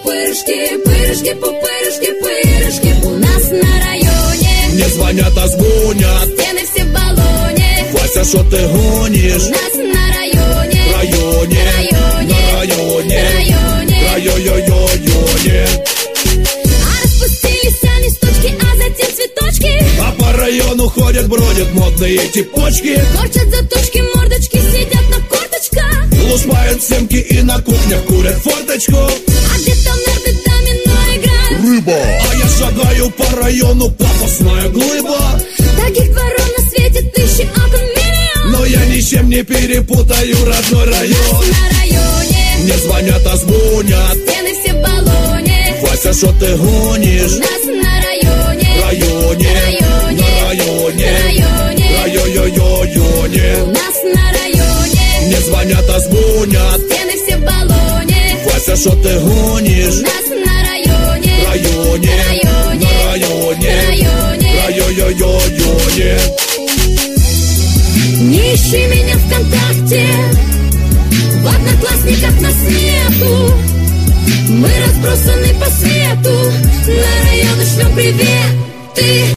пупырышки, пырышки, пупырышки, пырышки. У нас на районе не звонят, а звонят. стены все в баллоне. Вася, что ты гонишь? У нас на районе, Районе, районе, на районе, районе. районе. А распустились листочки, а затем цветочки. А по району ходят, бродят модные типочки. Корчат заточки, мордочки, сидят на корточках. Лушпают семки и на кухнях курят форточку. А где-то нарды домино играют. Рыба! А я шагаю по району, пафосная глыба. Таких дворов на свете тысячи, окон миллион. Но я ни с чем не перепутаю родной район. На районе Не звонят, а звонят. стены все в баллоне. Вася, что ты гонишь? У нас на районе, Районе, районе, на районе, районе. районе. У нас на районе Не звонят, а звонят. стены все в баллоне. Вася, что ты гонишь? У нас на районе, Районе, районе, на районе, районе. районе. Не ищи меня ВКонтакте, в одноклассниках нас нету. Мы разбросаны по свету, на районы шлем привет. Ты